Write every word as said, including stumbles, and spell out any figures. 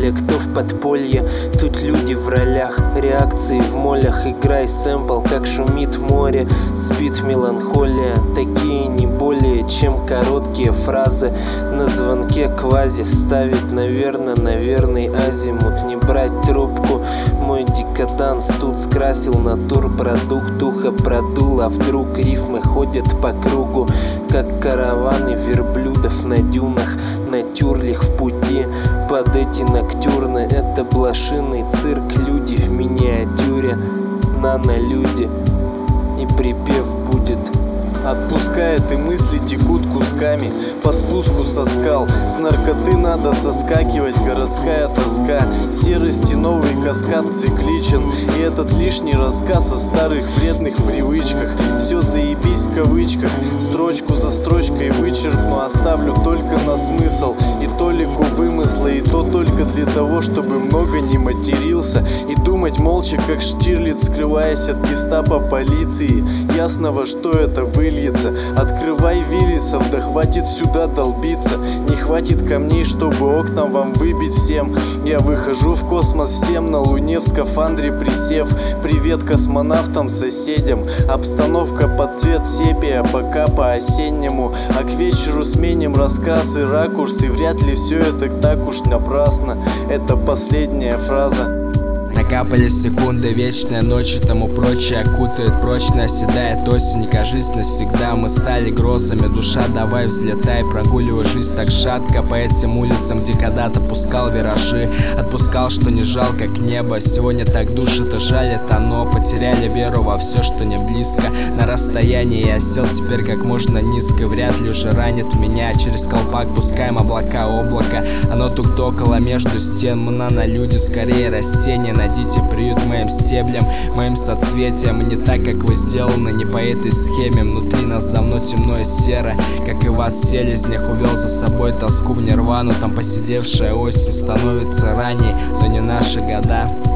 поле, кто в подполье. Тут люди в ролях, реакции в молях. Играй сэмпл, как шумит море. Спит меланхолия, такие не более чем короткие фразы. На звонке квази ставить, наверное, наверный азимут. Не брать трубку, мой декаданс тут скрасил натурпродукт. Ухо продул, а вдруг рифмы ходят по кругу, как караваны верблюдов на дюнах, на тюрлях в пути под эти ноктюрны. Это блошиный цирк, люди в миниатюре, нано-люди, и припев будет. Отпускает, и мысли текут кусками по спуску со скал. С наркоты надо соскакивать, городская тоска. Серости новый каскад цикличен, и этот лишний рассказ о старых вредных привычках. Все заебись в кавычках, строчку за строчкой вычеркну, оставлю только на смысл и толику вымысла, и то только для того, чтобы много не матерился и думать молча, как Штирлиц, скрываясь от гестапо полиции. Ясно, во что это выльется. Открывай Виллисов, да хватит сюда долбиться. Не хватит камней, чтобы окна вам выбить всем. Я выхожу в космос всем на Луне в скафандре присев. Привет космонавтам, соседям. Обстановка под цвет сепия, пока по-осеннему. А к вечеру сменим раскрас и ракурс, и вряд ли все это так уж напрасно. Это последняя фраза. Накапали секунды, вечная ночь и тому прочее окутает прочно, оседает осень, кажись навсегда. Мы стали грозами, душа, давай взлетай, прогуливай жизнь так шатко по этим улицам, где когда-то пускал виражи. Отпускал, что не жалко к небу, сегодня так душит и жалит оно. Потеряли веру во все, что не близко. На расстоянии я сел теперь как можно низко, вряд ли уже ранит меня. Через колпак пускаем облака, облако, оно тук-токало между стен. Мы нано-люди, скорее растения. Найдите приют моим стеблям, моим соцветиям. Не так, как вы сделаны, не по этой схеме. Внутри нас давно темно и серо, как и вас, селезних увел за собой тоску в нирвану. Там посидевшая осень становится ранней, но не наши года.